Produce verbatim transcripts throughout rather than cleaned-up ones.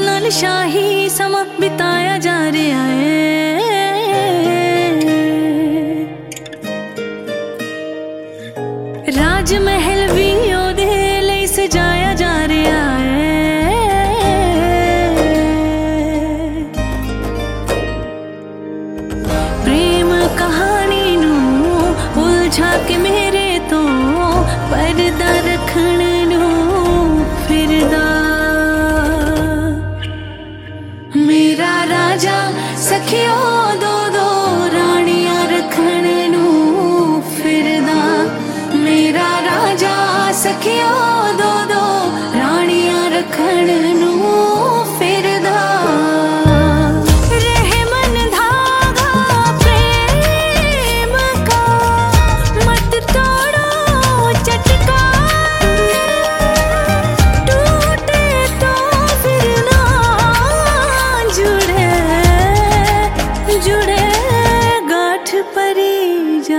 नाल शाही समा बिताया जा रहा है। राज महल भी ओदे लई सजाया जा रहा है। प्रेम कहानी नू उलझा के मेरे तो पर्दा रखण नू फिरदा मेरा राजा सखियो दो दो रानियां रखण नू फिरदा। मेरा राजा सखियो दो दो रानियां रखण नू फिरदा। रहे मन धागा प्रेम का मत तोड़ो चटकान। टूटे तो फिर ना जुड़े जुड़े गांठ परी जा।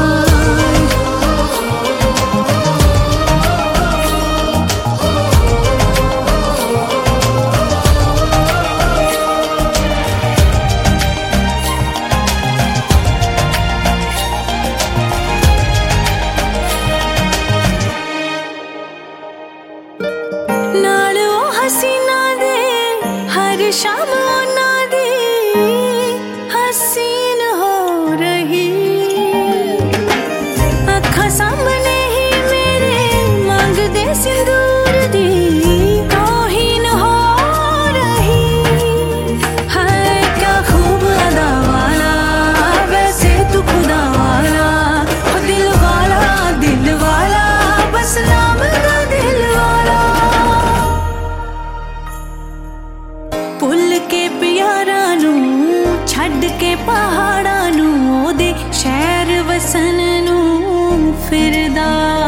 नालो हसीना दे हर शाम ना दे हसीन हो रही। अखा सामने ही मेरे मांग दे सिंदूर दी तौहीन हो रही है। क्या खूब अदा वाला वैसे तू खुदा वाला। ओ दिल वाला दिल वाला बस नाम का दिल वाला। पुल के प्यारा नू छड़ के पहाड़ा नू ओदे शहर वसन नू फिरदा।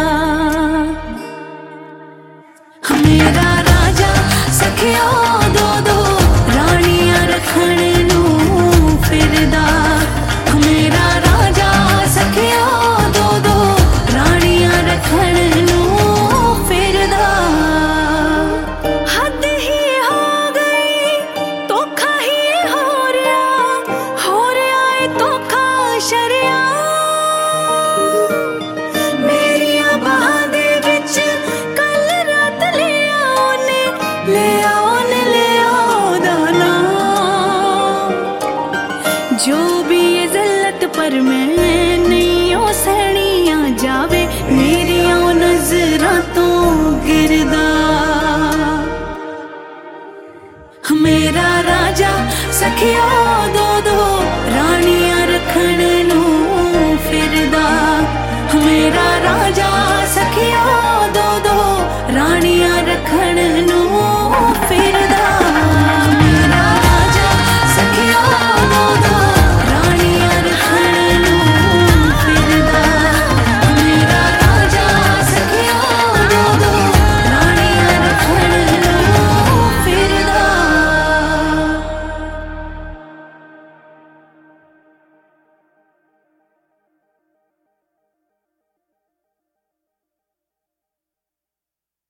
मेरा राजा सखियो दो दो रानियां रखण नू फिरदा। मेरा राजा सखियो दो दो रानियां रखण नू फिरदा। हद ही हो गई धोखा ही हो रहा हो रहा है धोखा शरिया। मेरिया बाहां दे विच कल रात ले आओ ने ले आओ ने ले आओ दा नाम। जो भी ये ज़िल्लत पर मैं नहीं ओ सहनिया जावे मेरिया नजरां तो गिरदा। मेरा राजा सखिया दो दो रानियां रखण